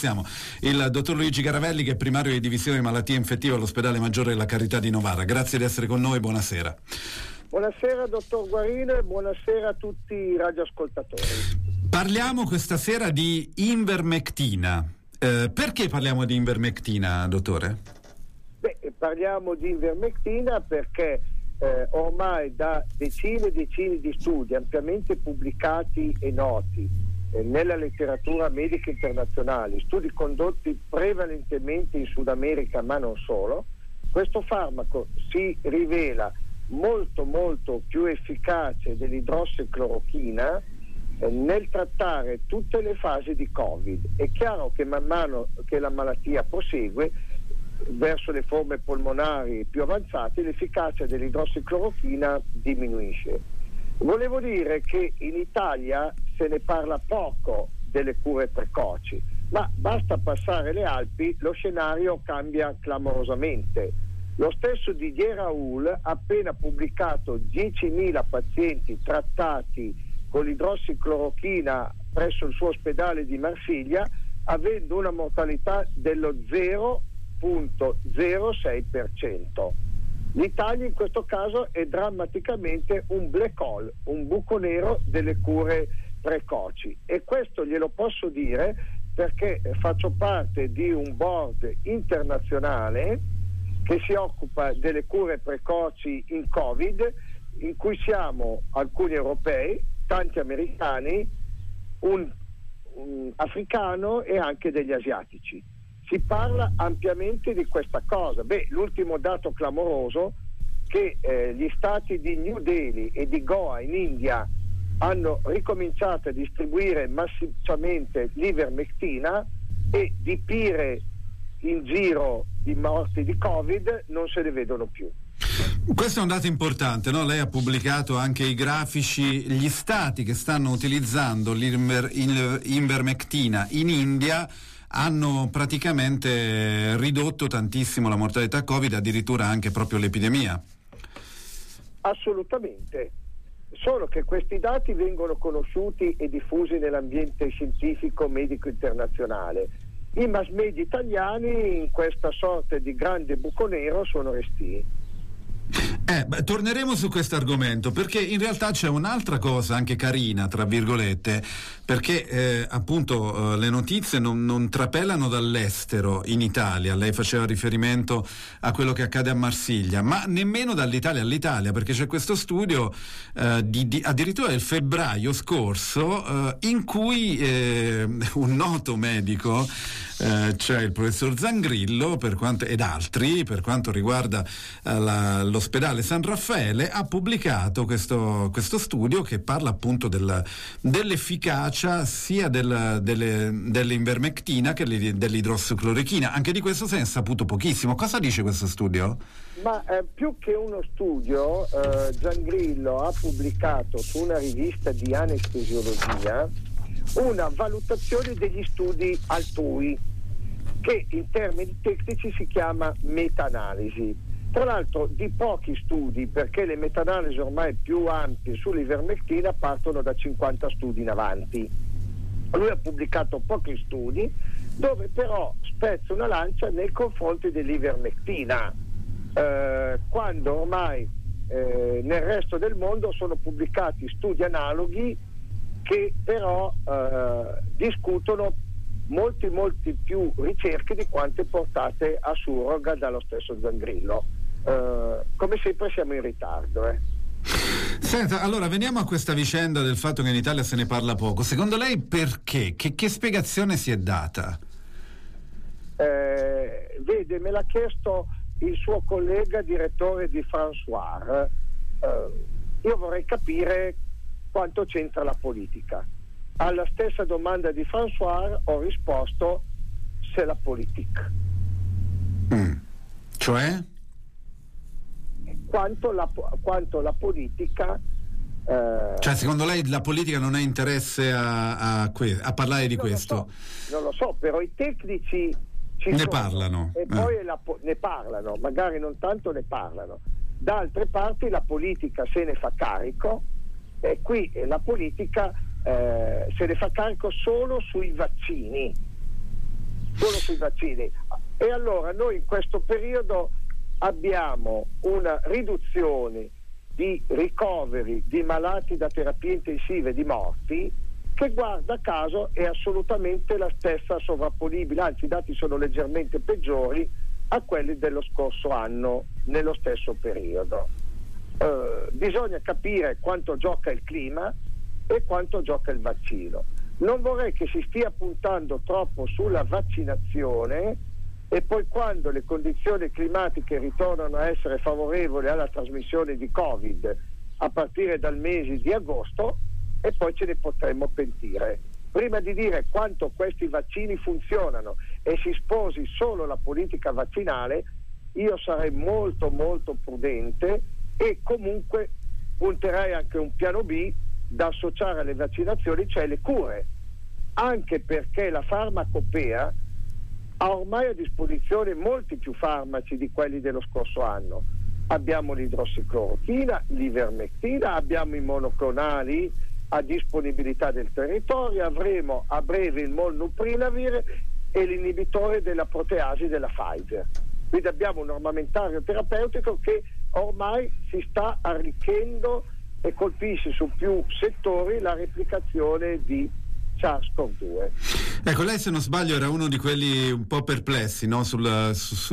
ringraziamo il dottor Luigi Garavelli, che è primario di divisione di malattie infettive all'ospedale Maggiore della Carità di Novara. Grazie di essere con noi, buonasera. Buonasera dottor Guarino e buonasera a tutti i radioascoltatori. Parliamo questa sera di Ivermectina. Perché parliamo di Ivermectina, dottore? Parliamo di Ivermectina perché ormai da decine e decine di studi ampiamente pubblicati e noti nella letteratura medica internazionale, studi condotti prevalentemente in Sud America ma non solo, questo farmaco si rivela molto molto più efficace dell'idrossiclorochina nel trattare tutte le fasi di Covid. È chiaro che man mano che la malattia prosegue verso le forme polmonari più avanzate, l'efficacia dell'idrossiclorochina diminuisce. Volevo dire che in Italia se ne parla poco delle cure precoci, ma basta passare le Alpi, lo scenario cambia clamorosamente. Lo stesso Didier Raoult ha appena pubblicato 10.000 pazienti trattati con l'idrossiclorochina presso il suo ospedale di Marsiglia, avendo una mortalità dello 0,06%. L'Italia in questo caso è drammaticamente un black hole, un buco nero delle cure precoci, e questo glielo posso dire perché faccio parte di un board internazionale che si occupa delle cure precoci in Covid, in cui siamo alcuni europei, tanti americani, un africano e anche degli asiatici. Si parla ampiamente di questa cosa. L'ultimo dato clamoroso che gli stati di New Delhi e di Goa in India hanno ricominciato a distribuire massicciamente l'ivermectina, e di pire in giro di morti di Covid non se ne vedono più. Questo è un dato importante, no? Lei ha pubblicato anche i grafici, gli stati che stanno utilizzando l'ivermectina in India hanno praticamente ridotto tantissimo la mortalità Covid, addirittura anche proprio l'epidemia. Assolutamente, solo che questi dati vengono conosciuti e diffusi nell'ambiente scientifico medico internazionale. I mass media italiani in questa sorta di grande buco nero sono restii. Torneremo su questo argomento, perché in realtà c'è un'altra cosa anche carina, tra virgolette, perché appunto le notizie non trapelano dall'estero in Italia. Lei faceva riferimento a quello che accade a Marsiglia, ma nemmeno dall'Italia all'Italia, perché c'è questo studio addirittura del febbraio scorso in cui un noto medico, cioè il professor Zangrillo ed altri, per quanto riguarda l'ospedale San Raffaele, ha pubblicato questo studio che parla appunto dell'efficacia sia dell'ivermectina che dell'idrossiclorochina. Anche di questo se ne è saputo pochissimo. Cosa dice questo studio? Ma più che uno studio, Zangrillo ha pubblicato su una rivista di anestesiologia una valutazione degli studi altrui, che in termini tecnici si chiama meta-analisi. Tra l'altro di pochi studi, perché le meta-analisi ormai più ampie sull'ivermectina partono da 50 studi in avanti. Lui ha pubblicato pochi studi dove però spezza una lancia nei confronti dell'ivermectina, quando ormai nel resto del mondo sono pubblicati studi analoghi che però discutono molti più ricerche di quante portate a surroga dallo stesso Zangrillo. Come sempre siamo in ritardo. Senta, allora veniamo a questa vicenda del fatto che in Italia se ne parla poco. Secondo lei perché? Che spiegazione si è data? Vede, me l'ha chiesto il suo collega direttore di François. Io vorrei capire quanto c'entra la politica. Alla stessa domanda di François ho risposto: c'est la politique. Cioè? Quanto la politica cioè secondo lei la politica non ha interesse a parlare di questo? Non lo so, però i tecnici ne parlano e poi ne parlano, magari non tanto ne parlano. Da altre parti la politica se ne fa carico, e qui la politica se ne fa carico solo sui vaccini. solo sui vaccini. E allora noi in questo periodo abbiamo una riduzione di ricoveri di malati da terapie intensive, di morti, che guarda caso è assolutamente la stessa sovrapponibile, anzi i dati sono leggermente peggiori a quelli dello scorso anno nello stesso periodo. Bisogna capire quanto gioca il clima e quanto gioca il vaccino. Non vorrei che si stia puntando troppo sulla vaccinazione e poi quando le condizioni climatiche ritornano a essere favorevoli alla trasmissione di Covid a partire dal mese di agosto, e poi ce ne potremmo pentire. Prima di dire quanto questi vaccini funzionano e si sposi solo la politica vaccinale, io sarei molto molto prudente e comunque punterei anche un piano B da associare alle vaccinazioni, cioè le cure, anche perché la farmacopea ha ormai a disposizione molti più farmaci di quelli dello scorso anno. Abbiamo l'idrossiclorochina, l'ivermectina, abbiamo i monoclonali a disponibilità del territorio, avremo a breve il molnupiravir e l'inibitore della proteasi della Pfizer. Quindi abbiamo un armamentario terapeutico che ormai si sta arricchendo e colpisce su più settori la replicazione di SARS-CoV-2. Ecco, lei se non sbaglio era uno di quelli un po' perplessi, no? sulla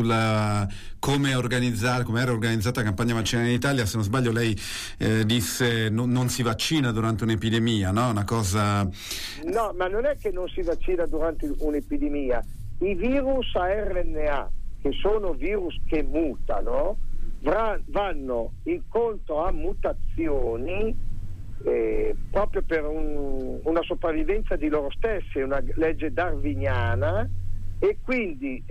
come era organizzata la campagna vaccinale in Italia. Se non sbaglio lei disse non si vaccina durante un'epidemia, no? Una cosa... No, ma non è che non si vaccina durante un'epidemia. I virus a RNA, che sono virus che mutano, vanno incontro a mutazioni proprio per una sopravvivenza di loro stessi, è una legge darwiniana, e quindi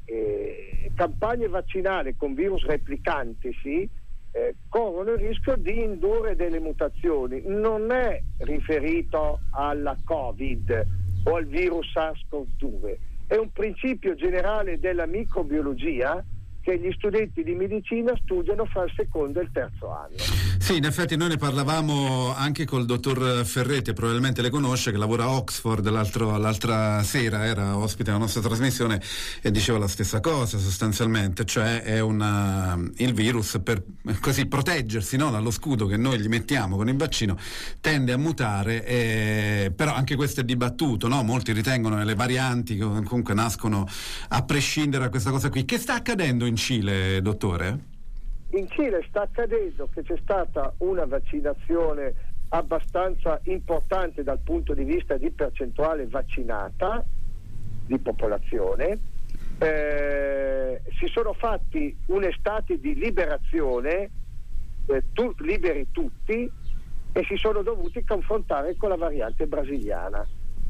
campagne vaccinali con virus replicanti corrono il rischio di indurre delle mutazioni. Non è riferito alla Covid o al virus SARS-CoV-2, è un principio generale della microbiologia che gli studenti di medicina studiano fra il secondo e il terzo anno. Sì, in effetti noi ne parlavamo anche col dottor Ferrete, probabilmente le conosce, che lavora a Oxford. L'altra sera era ospite alla nostra trasmissione e diceva la stessa cosa sostanzialmente, cioè è il virus, per così proteggersi, no, dallo scudo che noi gli mettiamo con il vaccino, tende a mutare, però anche questo è dibattuto, no? Molti ritengono che le varianti che comunque nascono a prescindere da questa cosa qui. Che sta accadendo in Cile, dottore? In Cile sta accadendo che c'è stata una vaccinazione abbastanza importante dal punto di vista di percentuale vaccinata di popolazione. Si sono fatti un'estate di liberazione, liberi tutti, e si sono dovuti confrontare con la variante brasiliana.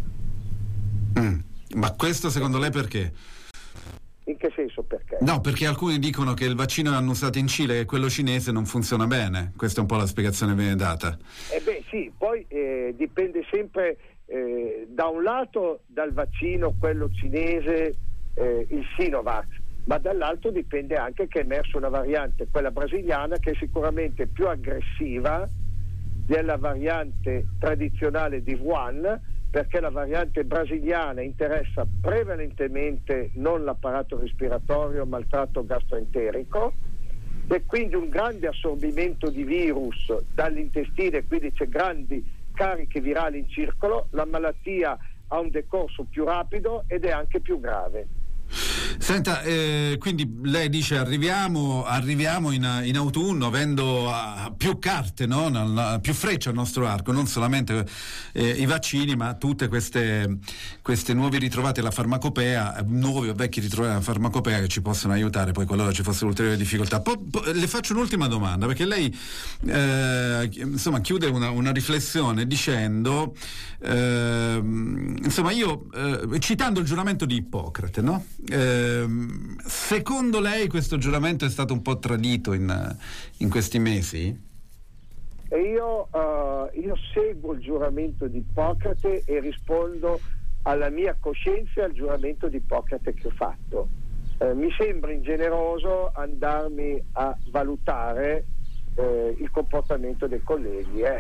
Ma questo secondo lei perché? In che senso perché? No, perché alcuni dicono che il vaccino che hanno usato in Cile e quello cinese non funziona bene. Questa è un po' la spiegazione che viene data. Sì, poi dipende sempre da un lato dal vaccino, quello cinese, il Sinovac, ma dall'altro dipende anche che è emersa una variante, quella brasiliana, che è sicuramente più aggressiva della variante tradizionale di Wuhan, perché la variante brasiliana interessa prevalentemente non l'apparato respiratorio ma il tratto gastroenterico, e quindi un grande assorbimento di virus dall'intestino, e quindi c'è grandi cariche virali in circolo, la malattia ha un decorso più rapido ed è anche più grave. Senta, quindi lei dice arriviamo in autunno avendo più carte, no? Più frecce al nostro arco, non solamente i vaccini, ma tutte queste nuove ritrovate alla farmacopea, nuovi o vecchi ritrovati alla farmacopea, che ci possono aiutare poi qualora ci fossero ulteriori difficoltà. Le faccio un'ultima domanda, perché lei insomma chiude una riflessione dicendo insomma citando il giuramento di Ippocrate, no? Secondo lei questo giuramento è stato un po' tradito in questi mesi? Io seguo il giuramento di Ippocrate e rispondo alla mia coscienza e al giuramento di Ippocrate che ho fatto. Mi sembra ingeneroso andarmi a valutare il comportamento dei colleghi.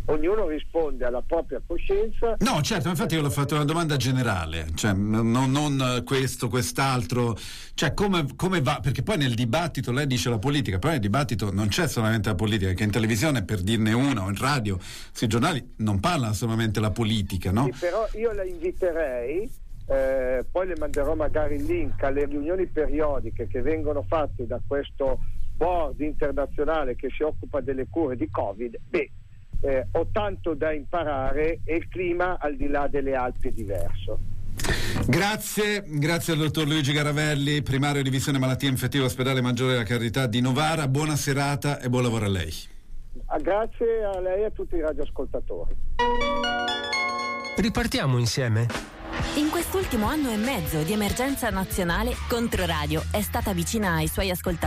ognuno risponde alla propria coscienza. No, certo, infatti io l'ho fatto una domanda generale, cioè non questo, quest'altro, cioè come va, perché poi nel dibattito lei dice la politica, però nel dibattito non c'è solamente la politica, che in televisione, per dirne una, o in radio, sui giornali non parlano solamente la politica, no? Sì, però io la inviterei, poi le manderò magari il link alle riunioni periodiche che vengono fatte da questo board internazionale che si occupa delle cure di Covid. Ho tanto da imparare e il clima al di là delle Alpi è diverso. Grazie al dottor Luigi Garavelli, primario di divisione malattie infettive ospedale Maggiore della Carità di Novara. Buona serata e buon lavoro a lei. Grazie a lei e a tutti i radioascoltatori. Ripartiamo insieme. In quest'ultimo anno e mezzo di emergenza nazionale, Controradio è stata vicina ai suoi ascoltatori